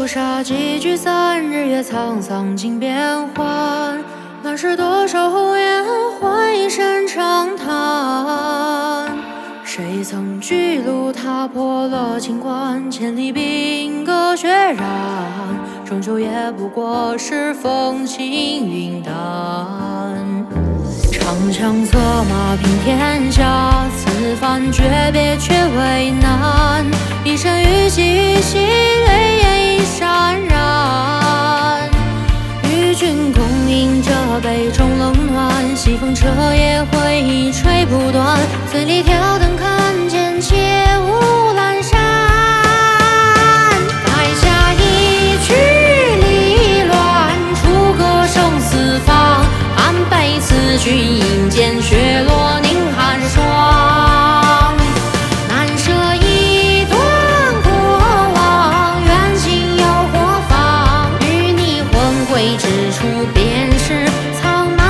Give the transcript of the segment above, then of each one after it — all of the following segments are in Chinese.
流沙，几聚散，日月沧桑尽变幻。乱世多少红颜，换一声长叹。谁曾巨鹿踏破了秦关，千里兵戈血染，终究也不过是风轻云淡。长枪策马平天下，此番诀别却为难。一身玉肌玉兮，泪眼已潸然。与君共饮这杯中冷暖，西风彻夜回忆吹不断。醉里挑灯看剑，且无阑珊。垓下一曲离乱，出歌声四方。安悲此君饮剑，雪落凝寒霜。难舍一段过往，缘尽又何妨？与你魂归之处，便是苍茫。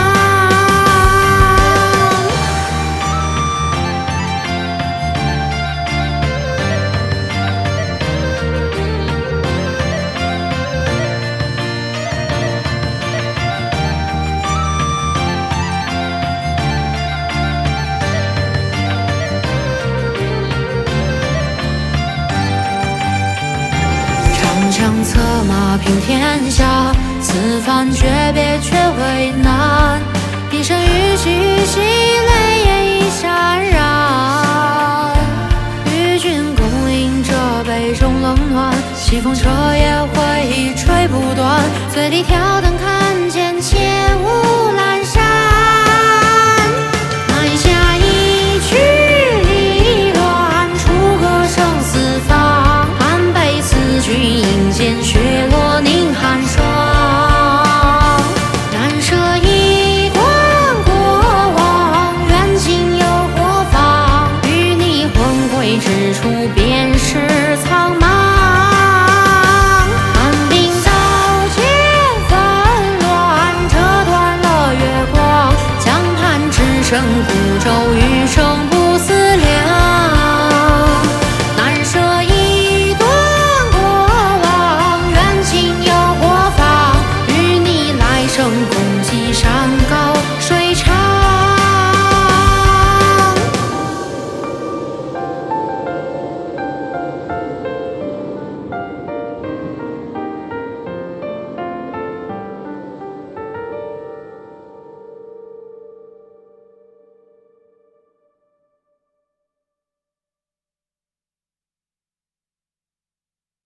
长枪策马平天下，此番诀别却为难。一身玉肌玉兮，泪眼已潸然。与君共饮这杯中冷暖，西风彻夜回忆吹不断。醉里挑灯